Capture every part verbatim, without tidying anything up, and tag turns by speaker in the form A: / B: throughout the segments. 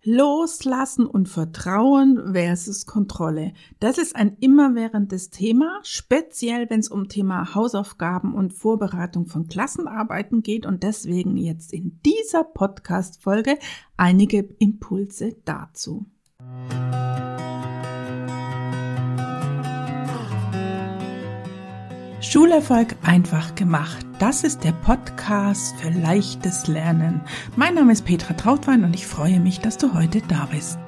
A: Loslassen und Vertrauen versus Kontrolle. Das ist ein immerwährendes Thema, speziell wenn es um Thema Hausaufgaben und Vorbereitung von Klassenarbeiten geht und deswegen jetzt in dieser Podcast-Folge einige Impulse dazu. Schulerfolg einfach gemacht. Das ist der Podcast für leichtes Lernen. Mein Name ist Petra Trautwein und ich freue mich, dass du heute da bist.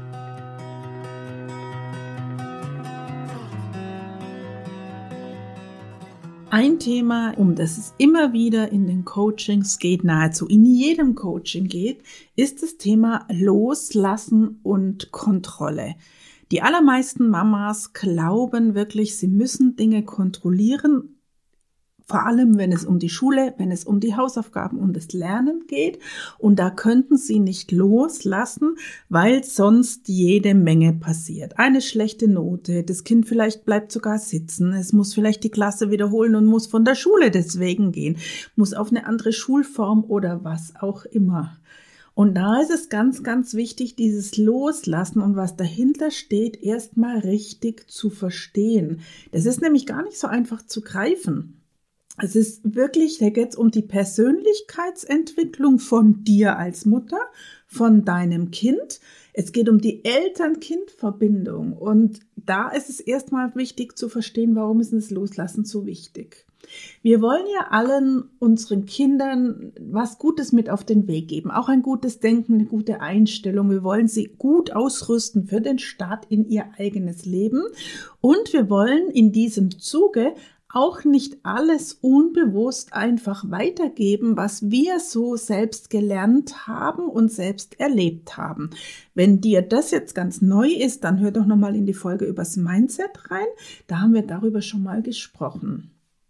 A: Ein Thema, um das es immer wieder in den Coachings geht, nahezu in jedem Coaching geht, ist das Thema Loslassen und Kontrolle. Die allermeisten Mamas glauben wirklich, sie müssen Dinge kontrollieren, vor allem wenn es um die Schule, wenn es um die Hausaufgaben und das Lernen geht. Und da könnten sie nicht loslassen, weil sonst jede Menge passiert. Eine schlechte Note, das Kind vielleicht bleibt sogar sitzen, es muss vielleicht die Klasse wiederholen und muss von der Schule deswegen gehen, muss auf eine andere Schulform oder was auch immer. Und da ist es ganz, ganz wichtig, dieses Loslassen und was dahinter steht, erstmal richtig zu verstehen. Das ist nämlich gar nicht so einfach zu greifen. Es ist wirklich, da geht es um die Persönlichkeitsentwicklung von dir als Mutter, von deinem Kind. Es geht um die Eltern-Kind-Verbindung. Und da ist es erstmal wichtig zu verstehen, warum ist das Loslassen so wichtig. Wir wollen ja allen unseren Kindern was Gutes mit auf den Weg geben, auch ein gutes Denken, eine gute Einstellung. Wir wollen sie gut ausrüsten für den Start in ihr eigenes Leben und wir wollen in diesem Zuge auch nicht alles unbewusst einfach weitergeben, was wir so selbst gelernt haben und selbst erlebt haben. Wenn dir das jetzt ganz neu ist, dann hör doch nochmal in die Folge übers Mindset rein. Da haben wir darüber schon mal gesprochen.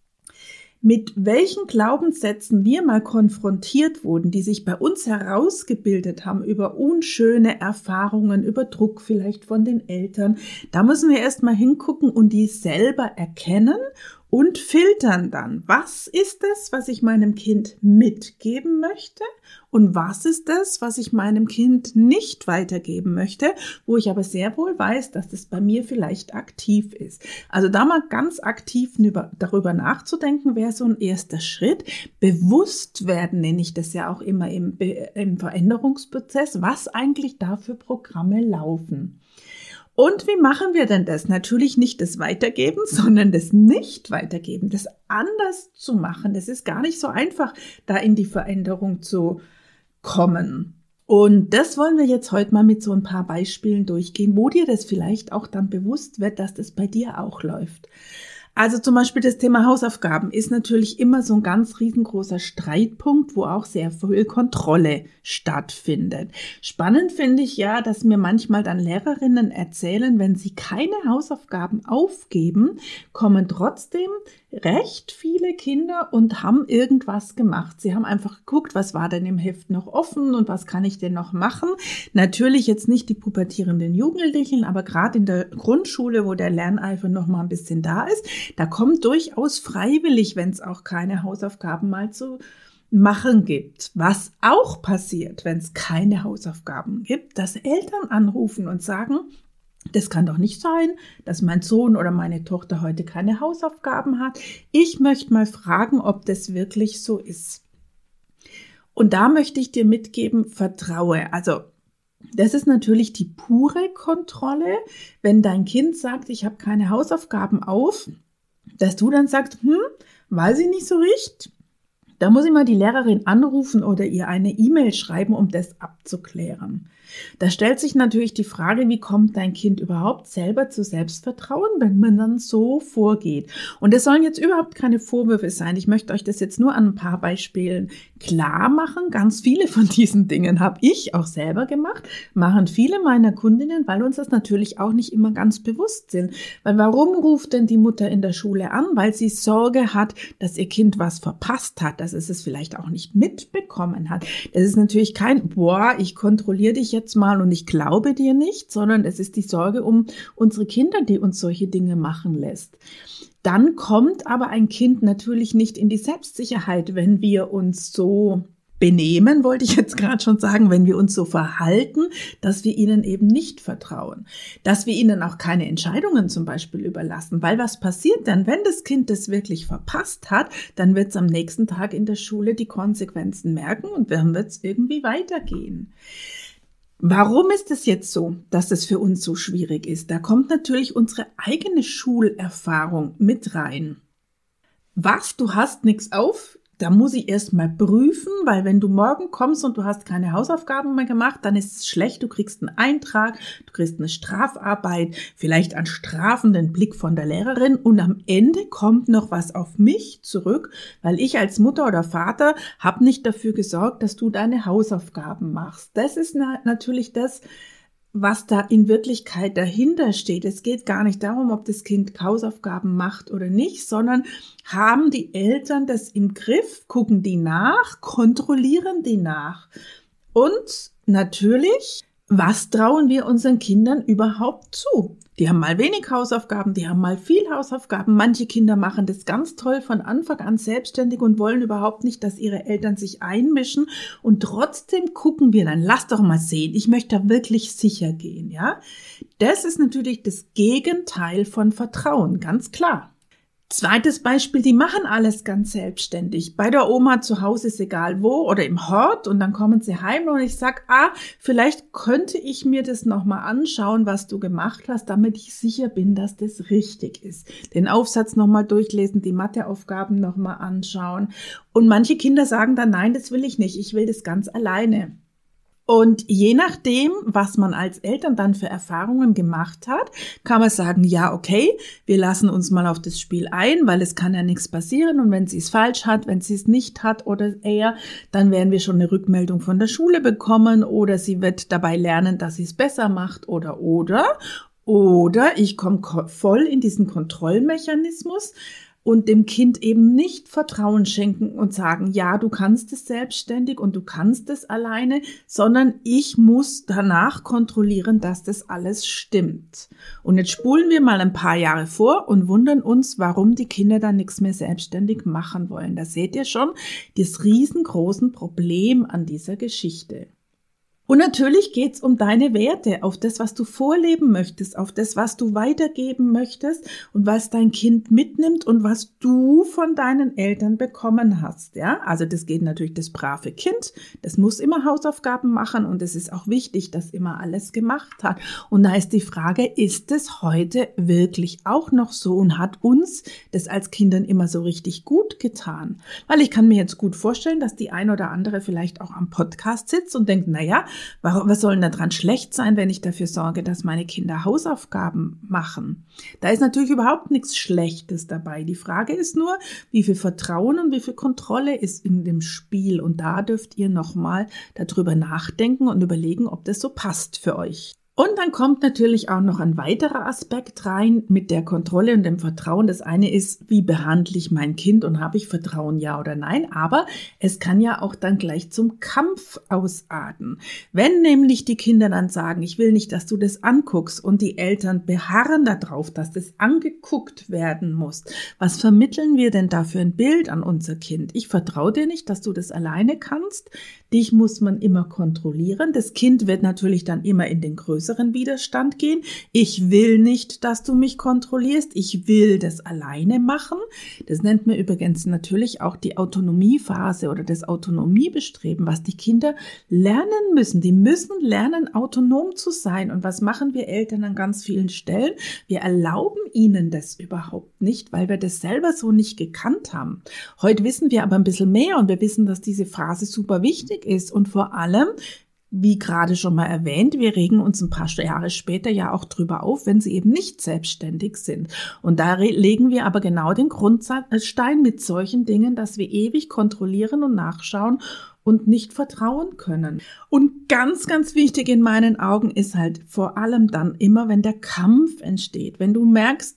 A: Mit welchen Glaubenssätzen wir mal konfrontiert wurden, die sich bei uns herausgebildet haben über unschöne Erfahrungen, über Druck vielleicht von den Eltern, da müssen wir erstmal hingucken und die selber erkennen und filtern dann. Was ist es, was ich meinem Kind mitgeben möchte? Und was ist es, was ich meinem Kind nicht weitergeben möchte, wo ich aber sehr wohl weiß, dass das bei mir vielleicht aktiv ist. Also da mal ganz aktiv darüber nachzudenken, wäre so ein erster Schritt. Bewusst werden nenne ich das ja auch immer im, im Veränderungsprozess, was eigentlich da für Programme laufen. Und wie machen wir denn das? Natürlich nicht das Weitergeben, sondern das Nicht-Weitergeben, das anders zu machen. Das ist gar nicht so einfach, da in die Veränderung zu kommen. Und das wollen wir jetzt heute mal mit so ein paar Beispielen durchgehen, wo dir das vielleicht auch dann bewusst wird, dass das bei dir auch läuft. Also zum Beispiel das Thema Hausaufgaben ist natürlich immer so ein ganz riesengroßer Streitpunkt, wo auch sehr viel Kontrolle stattfindet. Spannend finde ich ja, dass mir manchmal dann Lehrerinnen erzählen, wenn sie keine Hausaufgaben aufgeben, kommen trotzdem recht viele Kinder und haben irgendwas gemacht. Sie haben einfach geguckt, was war denn im Heft noch offen und was kann ich denn noch machen. Natürlich jetzt nicht die pubertierenden Jugendlichen, aber gerade in der Grundschule, wo der Lerneifer noch mal ein bisschen da ist, da kommt durchaus freiwillig, wenn es auch keine Hausaufgaben mal zu machen gibt. Was auch passiert, wenn es keine Hausaufgaben gibt, dass Eltern anrufen und sagen, das kann doch nicht sein, dass mein Sohn oder meine Tochter heute keine Hausaufgaben hat. Ich möchte mal fragen, ob das wirklich so ist. Und da möchte ich dir mitgeben, vertraue. Also das ist natürlich die pure Kontrolle, wenn dein Kind sagt, ich habe keine Hausaufgaben auf, dass du dann sagst, hm, weiß ich nicht so richtig. Da muss ich mal die Lehrerin anrufen oder ihr eine E-Mail schreiben, um das abzuklären. Da stellt sich natürlich die Frage, wie kommt dein Kind überhaupt selber zu Selbstvertrauen, wenn man dann so vorgeht? Und das sollen jetzt überhaupt keine Vorwürfe sein. Ich möchte euch das jetzt nur an ein paar Beispielen klar machen. Ganz viele von diesen Dingen habe ich auch selber gemacht, machen viele meiner Kundinnen, weil uns das natürlich auch nicht immer ganz bewusst sind. Weil warum ruft denn die Mutter in der Schule an? Weil sie Sorge hat, dass ihr Kind was verpasst hat, dass es es vielleicht auch nicht mitbekommen hat. Das ist natürlich kein, boah, ich kontrolliere dich jetzt mal und ich glaube dir nicht, sondern es ist die Sorge um unsere Kinder, die uns solche Dinge machen lässt. Dann kommt aber ein Kind natürlich nicht in die Selbstsicherheit, wenn wir uns so benehmen, wollte ich jetzt gerade schon sagen, wenn wir uns so verhalten, dass wir ihnen eben nicht vertrauen, dass wir ihnen auch keine Entscheidungen zum Beispiel überlassen, weil was passiert dann, wenn das Kind das wirklich verpasst hat, dann wird es am nächsten Tag in der Schule die Konsequenzen merken und dann wird es irgendwie weitergehen. Warum ist es jetzt so, dass es für uns so schwierig ist? Da kommt natürlich unsere eigene Schulerfahrung mit rein. Was, du hast nichts auf? Da muss ich erst mal prüfen, weil wenn du morgen kommst und du hast keine Hausaufgaben mehr gemacht, dann ist es schlecht. Du kriegst einen Eintrag, du kriegst eine Strafarbeit, vielleicht einen strafenden Blick von der Lehrerin und am Ende kommt noch was auf mich zurück, weil ich als Mutter oder Vater habe nicht dafür gesorgt, dass du deine Hausaufgaben machst. Das ist na- natürlich das, was da in Wirklichkeit dahinter steht. Es geht gar nicht darum, ob das Kind Hausaufgaben macht oder nicht, sondern haben die Eltern das im Griff, gucken die nach, kontrollieren die nach. Und natürlich, was trauen wir unseren Kindern überhaupt zu? Die haben mal wenig Hausaufgaben, die haben mal viel Hausaufgaben. Manche Kinder machen das ganz toll von Anfang an selbstständig und wollen überhaupt nicht, dass ihre Eltern sich einmischen. Und trotzdem gucken wir dann, lass doch mal sehen, ich möchte da wirklich sicher gehen, ja? Das ist natürlich das Gegenteil von Vertrauen, ganz klar. Zweites Beispiel, die machen alles ganz selbstständig. Bei der Oma zu Hause ist egal wo oder im Hort und dann kommen sie heim und ich sag, ah, vielleicht könnte ich mir das nochmal anschauen, was du gemacht hast, damit ich sicher bin, dass das richtig ist. Den Aufsatz nochmal durchlesen, die Matheaufgaben nochmal anschauen. Und manche Kinder sagen dann, nein, das will ich nicht, ich will das ganz alleine. Und je nachdem, was man als Eltern dann für Erfahrungen gemacht hat, kann man sagen, ja, okay, wir lassen uns mal auf das Spiel ein, weil es kann ja nichts passieren und wenn sie es falsch hat, wenn sie es nicht hat oder eher, dann werden wir schon eine Rückmeldung von der Schule bekommen oder sie wird dabei lernen, dass sie es besser macht oder oder oder ich komme voll in diesen Kontrollmechanismus und dem Kind eben nicht Vertrauen schenken und sagen, ja, du kannst es selbstständig und du kannst es alleine, sondern ich muss danach kontrollieren, dass das alles stimmt. Und jetzt spulen wir mal ein paar Jahre vor und wundern uns, warum die Kinder dann nichts mehr selbstständig machen wollen. Da seht ihr schon das riesengroße Problem an dieser Geschichte. Und natürlich geht's um deine Werte, auf das, was du vorleben möchtest, auf das, was du weitergeben möchtest und was dein Kind mitnimmt und was du von deinen Eltern bekommen hast. Ja, also das geht natürlich das brave Kind, das muss immer Hausaufgaben machen und es ist auch wichtig, dass immer alles gemacht hat. Und da ist die Frage, ist es heute wirklich auch noch so und hat uns das als Kindern immer so richtig gut getan? Weil ich kann mir jetzt gut vorstellen, dass die ein oder andere vielleicht auch am Podcast sitzt und denkt, naja, was soll denn da dran schlecht sein, wenn ich dafür sorge, dass meine Kinder Hausaufgaben machen? Da ist natürlich überhaupt nichts Schlechtes dabei. Die Frage ist nur, wie viel Vertrauen und wie viel Kontrolle ist in dem Spiel. Und da dürft ihr nochmal darüber nachdenken und überlegen, ob das so passt für euch. Und dann kommt natürlich auch noch ein weiterer Aspekt rein mit der Kontrolle und dem Vertrauen. Das eine ist, wie behandle ich mein Kind und habe ich Vertrauen, ja oder nein? Aber es kann ja auch dann gleich zum Kampf ausarten. Wenn nämlich die Kinder dann sagen, ich will nicht, dass du das anguckst und die Eltern beharren darauf, dass das angeguckt werden muss. Was vermitteln wir denn da für ein Bild an unser Kind? Ich vertraue dir nicht, dass du das alleine kannst. Dich muss man immer kontrollieren. Das Kind wird natürlich dann immer in den größeren Widerstand gehen. Ich will nicht, dass du mich kontrollierst. Ich will das alleine machen. Das nennt man übrigens natürlich auch die Autonomiephase oder das Autonomiebestreben, was die Kinder lernen müssen. Die müssen lernen, autonom zu sein. Und was machen wir Eltern an ganz vielen Stellen? Wir erlauben ihnen das überhaupt nicht, weil wir das selber so nicht gekannt haben. Heute wissen wir aber ein bisschen mehr und wir wissen, dass diese Phase super wichtig ist und vor allem, wie gerade schon mal erwähnt, wir regen uns ein paar Jahre später ja auch drüber auf, wenn sie eben nicht selbstständig sind. Und da legen wir aber genau den Grundstein mit solchen Dingen, dass wir ewig kontrollieren und nachschauen und nicht vertrauen können. Und ganz, ganz wichtig in meinen Augen ist halt vor allem dann immer, wenn der Kampf entsteht, wenn du merkst,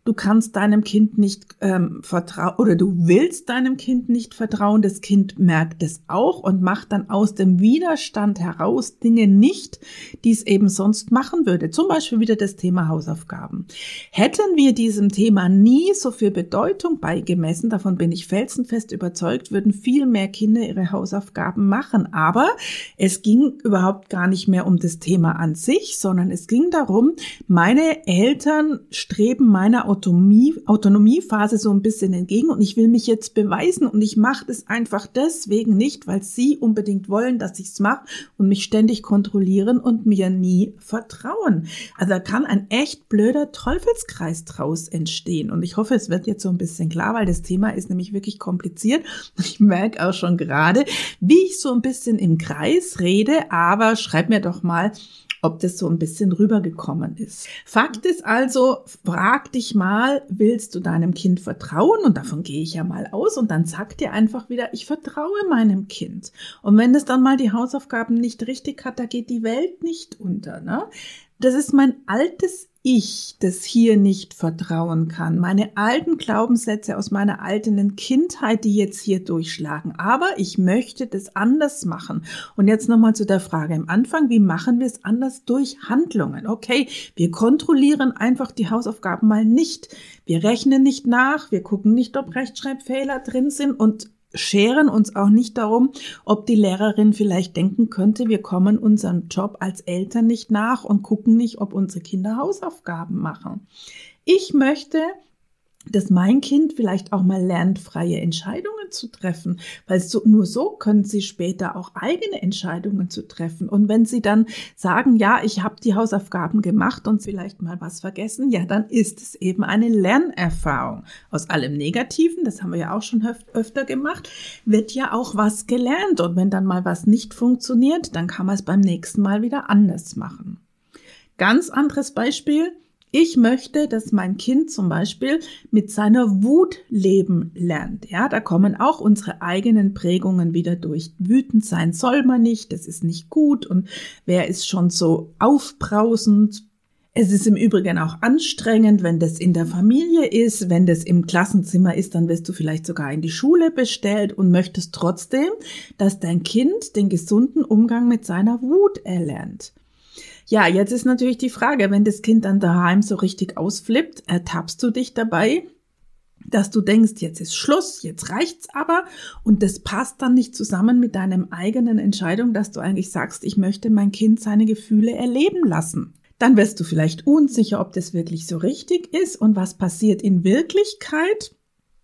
A: du kannst deinem Kind nicht ähm, vertrauen oder du willst deinem Kind nicht vertrauen. Das Kind merkt es auch und macht dann aus dem Widerstand heraus Dinge nicht, die es eben sonst machen würde. Zum Beispiel wieder das Thema Hausaufgaben. Hätten wir diesem Thema nie so viel Bedeutung beigemessen, davon bin ich felsenfest überzeugt, würden viel mehr Kinder ihre Hausaufgaben machen. Aber es ging überhaupt gar nicht mehr um das Thema an sich, sondern es ging darum, meine Eltern streben meiner Autonomie, Autonomiephase so ein bisschen entgegen und ich will mich jetzt beweisen und ich mache das einfach deswegen nicht, weil sie unbedingt wollen, dass ich es mache und mich ständig kontrollieren und mir nie vertrauen. Also da kann ein echt blöder Teufelskreis draus entstehen und ich hoffe, es wird jetzt so ein bisschen klar, weil das Thema ist nämlich wirklich kompliziert. Ich merke auch schon gerade, wie ich so ein bisschen im Kreis rede, aber schreib mir doch mal, ob das so ein bisschen rübergekommen ist. Fakt ist also, frag dich mal, willst du deinem Kind vertrauen? Und davon gehe ich ja mal aus. Und dann sag dir einfach wieder, ich vertraue meinem Kind. Und wenn es dann mal die Hausaufgaben nicht richtig hat, da geht die Welt nicht unter, ne? Das ist mein altes Ich, das hier nicht vertrauen kann. Meine alten Glaubenssätze aus meiner alten Kindheit, die jetzt hier durchschlagen. Aber ich möchte das anders machen. Und jetzt nochmal zu der Frage am Anfang, wie machen wir es anders? Durch Handlungen. Okay, wir kontrollieren einfach die Hausaufgaben mal nicht. Wir rechnen nicht nach, wir gucken nicht, ob Rechtschreibfehler drin sind und scheren uns auch nicht darum, ob die Lehrerin vielleicht denken könnte, wir kommen unserem Job als Eltern nicht nach und gucken nicht, ob unsere Kinder Hausaufgaben machen. Ich möchte, dass mein Kind vielleicht auch mal lernt, freie Entscheidungen zu treffen, weil so, nur so können sie später auch eigene Entscheidungen zu treffen. Und wenn sie dann sagen, ja, ich habe die Hausaufgaben gemacht und vielleicht mal was vergessen, ja, dann ist es eben eine Lernerfahrung. Aus allem Negativen, das haben wir ja auch schon öf- öfter gemacht, wird ja auch was gelernt. Und wenn dann mal was nicht funktioniert, dann kann man es beim nächsten Mal wieder anders machen. Ganz anderes Beispiel. Ich möchte, dass mein Kind zum Beispiel mit seiner Wut leben lernt. Ja, da kommen auch unsere eigenen Prägungen wieder durch. Wütend sein soll man nicht, das ist nicht gut und wer ist schon so aufbrausend? Es ist im Übrigen auch anstrengend, wenn das in der Familie ist, wenn das im Klassenzimmer ist, dann wirst du vielleicht sogar in die Schule bestellt und möchtest trotzdem, dass dein Kind den gesunden Umgang mit seiner Wut erlernt. Ja, jetzt ist natürlich die Frage, wenn das Kind dann daheim so richtig ausflippt, ertappst du dich dabei, dass du denkst, jetzt ist Schluss, jetzt reicht's aber und das passt dann nicht zusammen mit deinem eigenen Entscheidung, dass du eigentlich sagst, ich möchte mein Kind seine Gefühle erleben lassen. Dann wirst du vielleicht unsicher, ob das wirklich so richtig ist und was passiert in Wirklichkeit.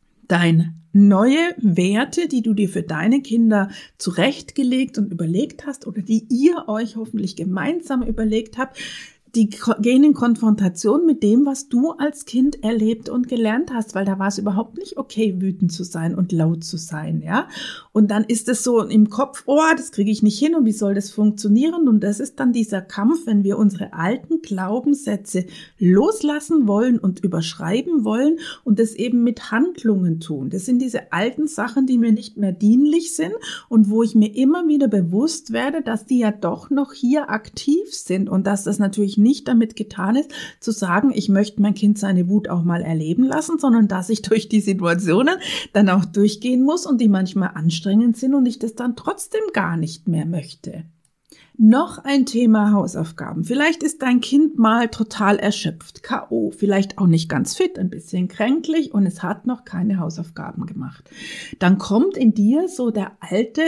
A: Dein neue Werte, die du dir für deine Kinder zurechtgelegt und überlegt hast oder die ihr euch hoffentlich gemeinsam überlegt habt, die gehen in Konfrontation mit dem, was du als Kind erlebt und gelernt hast, weil da war es überhaupt nicht okay, wütend zu sein und laut zu sein, ja. Und dann ist es so im Kopf, oh, das kriege ich nicht hin und wie soll das funktionieren? Und das ist dann dieser Kampf, wenn wir unsere alten Glaubenssätze loslassen wollen und überschreiben wollen und das eben mit Handlungen tun. Das sind diese alten Sachen, die mir nicht mehr dienlich sind und wo ich mir immer wieder bewusst werde, dass die ja doch noch hier aktiv sind und dass das natürlich nicht damit getan ist, zu sagen, ich möchte mein Kind seine Wut auch mal erleben lassen, sondern dass ich durch die Situationen dann auch durchgehen muss und die manchmal anstrengend sind und ich das dann trotzdem gar nicht mehr möchte. Noch ein Thema Hausaufgaben. Vielleicht ist dein Kind mal total erschöpft, K O, vielleicht auch nicht ganz fit, ein bisschen kränklich und es hat noch keine Hausaufgaben gemacht. Dann kommt in dir so der alte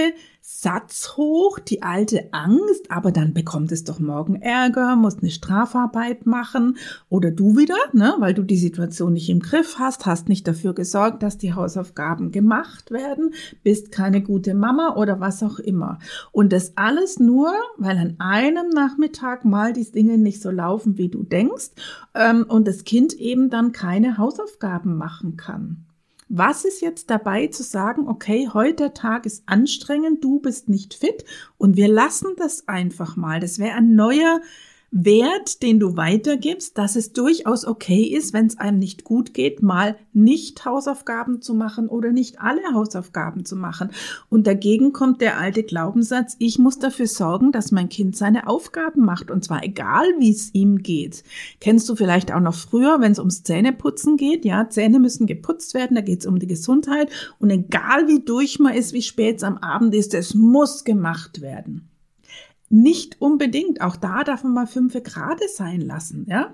A: Satz hoch, die alte Angst, aber dann bekommt es doch morgen Ärger, muss eine Strafarbeit machen oder du wieder, ne, weil du die Situation nicht im Griff hast, hast nicht dafür gesorgt, dass die Hausaufgaben gemacht werden, bist keine gute Mama oder was auch immer. Und das alles nur, weil an einem Nachmittag mal die Dinge nicht so laufen, wie du denkst, ähm, und das Kind eben dann keine Hausaufgaben machen kann. Was ist jetzt dabei zu sagen, okay, heute der Tag ist anstrengend, du bist nicht fit und wir lassen das einfach mal. Das wäre ein neuer Wert, den du weitergibst, dass es durchaus okay ist, wenn es einem nicht gut geht, mal nicht Hausaufgaben zu machen oder nicht alle Hausaufgaben zu machen. Und dagegen kommt der alte Glaubenssatz, ich muss dafür sorgen, dass mein Kind seine Aufgaben macht und zwar egal, wie es ihm geht. Kennst du vielleicht auch noch früher, wenn es ums Zähneputzen geht? Ja, Zähne müssen geputzt werden, da geht es um die Gesundheit und egal wie durch man ist, wie spät es am Abend ist, es muss gemacht werden. Nicht unbedingt. Auch da darf man mal fünf Grad sein lassen, ja.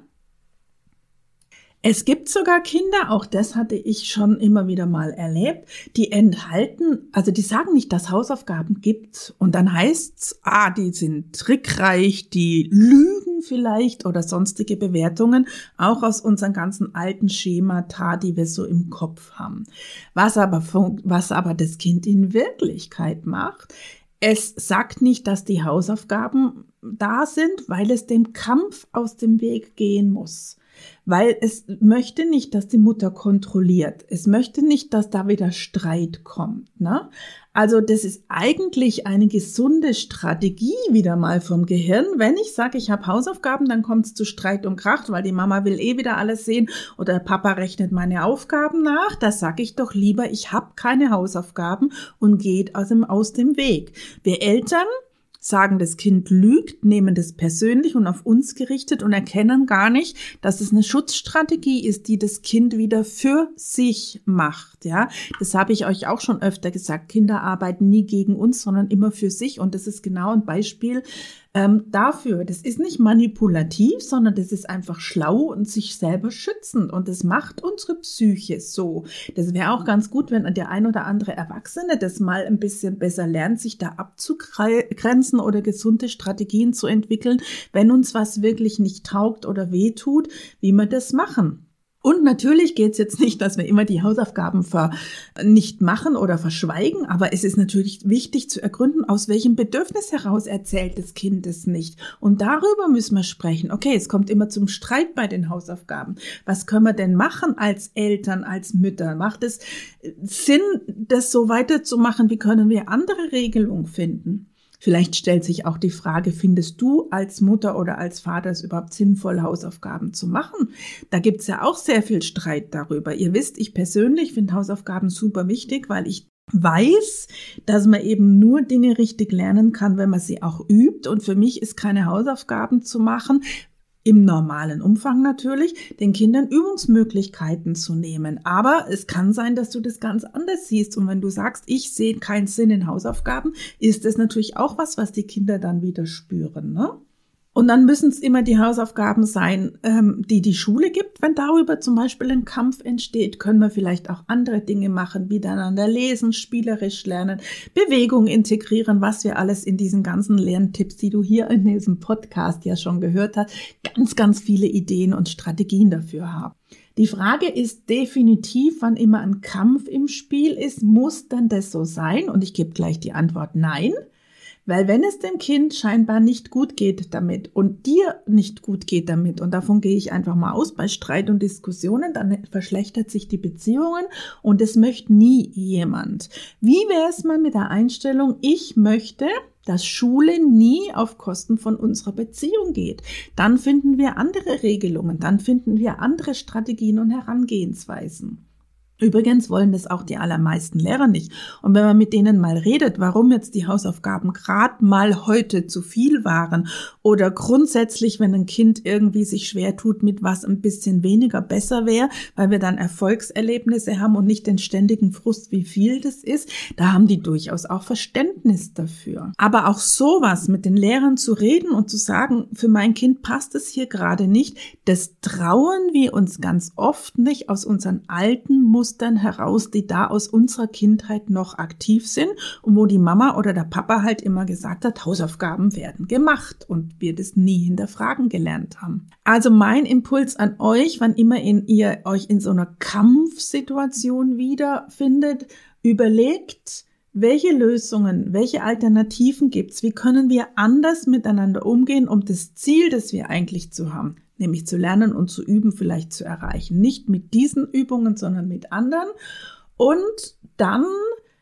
A: Es gibt sogar Kinder, auch das hatte ich schon immer wieder mal erlebt, die enthalten, also die sagen nicht, dass es Hausaufgaben gibt und dann heißt's, ah, die sind trickreich, die lügen vielleicht oder sonstige Bewertungen, auch aus unseren ganzen alten Schemata, die wir so im Kopf haben. Was aber, was aber das Kind in Wirklichkeit macht, es sagt nicht, dass die Hausaufgaben da sind, weil es dem Kampf aus dem Weg gehen muss. Weil es möchte nicht, dass die Mutter kontrolliert. Es möchte nicht, dass da wieder Streit kommt, ne? Also das ist eigentlich eine gesunde Strategie wieder mal vom Gehirn. Wenn ich sage, ich habe Hausaufgaben, dann kommt es zu Streit und Krach, weil die Mama will eh wieder alles sehen oder der Papa rechnet meine Aufgaben nach. Da sage ich doch lieber, ich habe keine Hausaufgaben und geht aus dem, aus dem Weg. Wir Eltern sagen, das Kind lügt, nehmen das persönlich und auf uns gerichtet und erkennen gar nicht, dass es eine Schutzstrategie ist, die das Kind wieder für sich macht. Ja, das habe ich euch auch schon öfter gesagt. Kinder arbeiten nie gegen uns, sondern immer für sich und das ist genau ein Beispiel ähm, dafür. Das ist nicht manipulativ, sondern das ist einfach schlau und sich selber schützend und das macht unsere Psyche so. Das wäre auch ganz gut, wenn der ein oder andere Erwachsene das mal ein bisschen besser lernt, sich da abzugrenzen oder gesunde Strategien zu entwickeln, wenn uns was wirklich nicht taugt oder wehtut, wie wir das machen. Und natürlich geht es jetzt nicht, dass wir immer die Hausaufgaben ver nicht machen oder verschweigen, aber es ist natürlich wichtig zu ergründen, aus welchem Bedürfnis heraus erzählt das Kind es nicht. Und darüber müssen wir sprechen. Okay, es kommt immer zum Streit bei den Hausaufgaben. Was können wir denn machen als Eltern, als Mütter? Macht es Sinn, das so weiterzumachen? Wie können wir andere Regelungen finden? Vielleicht stellt sich auch die Frage, findest du als Mutter oder als Vater es überhaupt sinnvoll, Hausaufgaben zu machen? Da gibt es ja auch sehr viel Streit darüber. Ihr wisst, ich persönlich finde Hausaufgaben super wichtig, weil ich weiß, dass man eben nur Dinge richtig lernen kann, wenn man sie auch übt. Und für mich ist keine Hausaufgaben zu machen, im normalen Umfang natürlich, den Kindern Übungsmöglichkeiten zu nehmen. Aber es kann sein, dass du das ganz anders siehst. Und wenn du sagst, ich sehe keinen Sinn in Hausaufgaben, ist das natürlich auch was, was die Kinder dann wieder spüren, ne? Und dann müssen es immer die Hausaufgaben sein, ähm, die die Schule gibt. Wenn darüber zum Beispiel ein Kampf entsteht, können wir vielleicht auch andere Dinge machen, wie miteinander lesen, spielerisch lernen, Bewegung integrieren, was wir alles in diesen ganzen Lerntipps, die du hier in diesem Podcast ja schon gehört hast, ganz, ganz viele Ideen und Strategien dafür haben. Die Frage ist definitiv, wann immer ein Kampf im Spiel ist, muss denn das so sein? Und ich gebe gleich die Antwort nein. Weil wenn es dem Kind scheinbar nicht gut geht damit und dir nicht gut geht damit, und davon gehe ich einfach mal aus bei Streit und Diskussionen, dann verschlechtert sich die Beziehungen und es möchte nie jemand. Wie wäre es mal mit der Einstellung, ich möchte, dass Schule nie auf Kosten von unserer Beziehung geht? Dann finden wir andere Regelungen, dann finden wir andere Strategien und Herangehensweisen. Übrigens wollen das auch die allermeisten Lehrer nicht. Und wenn man mit denen mal redet, warum jetzt die Hausaufgaben gerade mal heute zu viel waren oder grundsätzlich, wenn ein Kind irgendwie sich schwer tut, mit was ein bisschen weniger besser wäre, weil wir dann Erfolgserlebnisse haben und nicht den ständigen Frust, wie viel das ist, da haben die durchaus auch Verständnis dafür. Aber auch sowas mit den Lehrern zu reden und zu sagen, für mein Kind passt es hier gerade nicht, das trauen wir uns ganz oft nicht aus unseren alten Mustern heraus, die da aus unserer Kindheit noch aktiv sind und wo die Mama oder der Papa halt immer gesagt hat, Hausaufgaben werden gemacht und wir das nie hinterfragen gelernt haben. Also mein Impuls an euch, wann immer in, ihr euch in so einer Kampfsituation wiederfindet, überlegt, welche Lösungen, welche Alternativen gibt's? Wie können wir anders miteinander umgehen, um das Ziel, das wir eigentlich zu haben, nämlich zu lernen und zu üben, vielleicht zu erreichen? Nicht mit diesen Übungen, sondern mit anderen. Und dann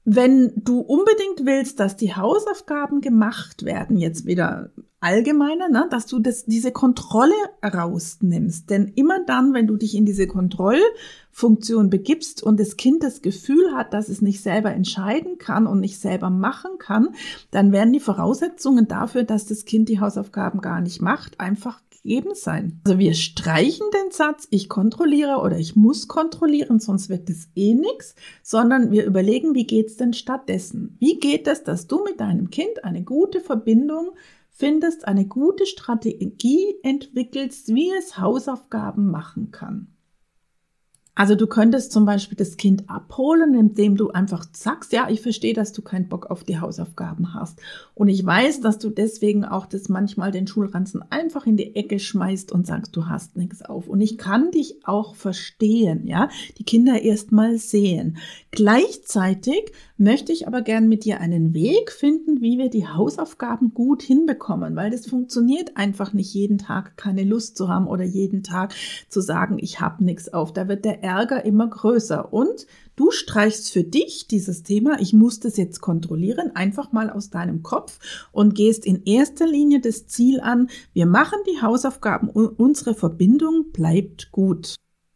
A: Wenn du unbedingt willst, dass die Hausaufgaben gemacht werden, jetzt wieder allgemeiner, ne, dass du das, diese Kontrolle rausnimmst. Denn immer dann, wenn du dich in diese Kontrollfunktion begibst und das Kind das Gefühl hat, dass es nicht selber entscheiden kann und nicht selber machen kann, dann werden die Voraussetzungen dafür, dass das Kind die Hausaufgaben gar nicht macht, einfach gegeben sein. Also wir streichen den Satz, ich kontrolliere oder ich muss kontrollieren, sonst wird das eh nichts, sondern wir überlegen, wie geht's denn stattdessen? Wie geht es, dass du mit deinem Kind eine gute Verbindung findest, eine gute Strategie entwickelst, wie es Hausaufgaben machen kann? Also du könntest zum Beispiel das Kind abholen, indem du einfach sagst, ja, ich verstehe, dass du keinen Bock auf die Hausaufgaben hast. Und ich weiß, dass du deswegen auch das manchmal den Schulranzen einfach in die Ecke schmeißt und sagst, du hast nichts auf. Und ich kann dich auch verstehen, ja, die Kinder erst mal sehen. Gleichzeitig möchte ich aber gern mit dir einen Weg finden, wie wir die Hausaufgaben gut hinbekommen, weil das funktioniert einfach nicht jeden Tag keine Lust zu haben oder jeden Tag zu sagen, ich habe nichts auf. Da wird der Ärger immer größer und du streichst für dich dieses Thema, ich muss das jetzt kontrollieren, einfach mal aus deinem Kopf und gehst in erster Linie das Ziel an, wir machen die Hausaufgaben und unsere Verbindung bleibt gut.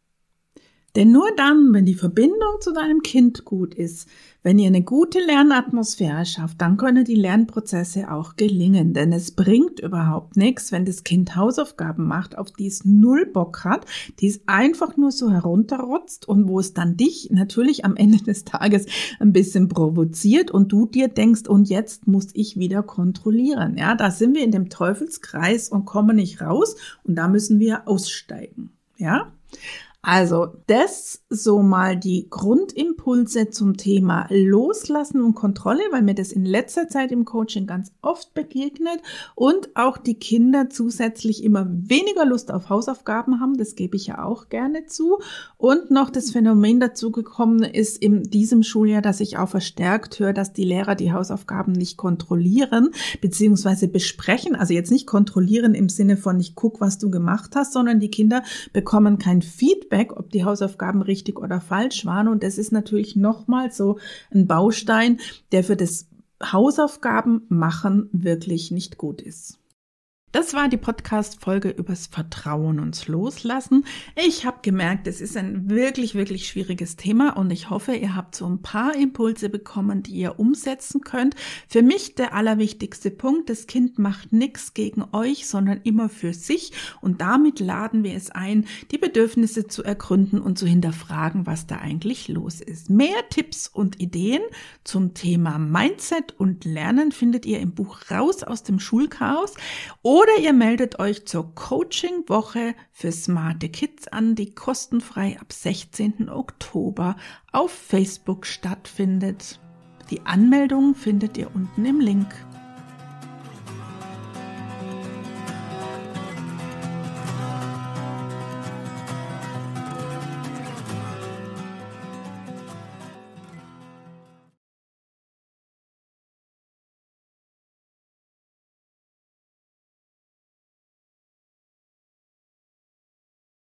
A: Denn nur dann, wenn die Verbindung zu deinem Kind gut ist, wenn ihr eine gute Lernatmosphäre schafft, dann können die Lernprozesse auch gelingen. Denn es bringt überhaupt nichts, wenn das Kind Hausaufgaben macht, auf die es null Bock hat, die es einfach nur so herunterrotzt und wo es dann dich natürlich am Ende des Tages ein bisschen provoziert und du dir denkst, und jetzt muss ich wieder kontrollieren. Ja, da sind wir in dem Teufelskreis und kommen nicht raus und da müssen wir aussteigen. Ja? Also, das so mal die Grundimpulse zum Thema Loslassen und Kontrolle, weil mir das in letzter Zeit im Coaching ganz oft begegnet und auch die Kinder zusätzlich immer weniger Lust auf Hausaufgaben haben, das gebe ich ja auch gerne zu. Und noch das Phänomen dazu gekommen ist in diesem Schuljahr, dass ich auch verstärkt höre, dass die Lehrer die Hausaufgaben nicht kontrollieren bzw. besprechen. Also jetzt nicht kontrollieren im Sinne von ich gucke, was du gemacht hast, sondern die Kinder bekommen kein Feedback, ob die Hausaufgaben richtig oder falsch waren. Und das ist natürlich nochmal so ein Baustein, der für das Hausaufgaben machen wirklich nicht gut ist. Das war die Podcast-Folge übers Vertrauen und Loslassen. Ich habe gemerkt, es ist ein wirklich, wirklich schwieriges Thema und ich hoffe, ihr habt so ein paar Impulse bekommen, die ihr umsetzen könnt. Für mich der allerwichtigste Punkt, das Kind macht nichts gegen euch, sondern immer für sich und damit laden wir es ein, die Bedürfnisse zu ergründen und zu hinterfragen, was da eigentlich los ist. Mehr Tipps und Ideen zum Thema Mindset und Lernen findet ihr im Buch Raus aus dem Schulchaos. Oder ihr meldet euch zur Coaching-Woche für smarte Kids an, die kostenfrei ab sechzehnten Oktober auf Facebook stattfindet. Die Anmeldung findet ihr unten im Link.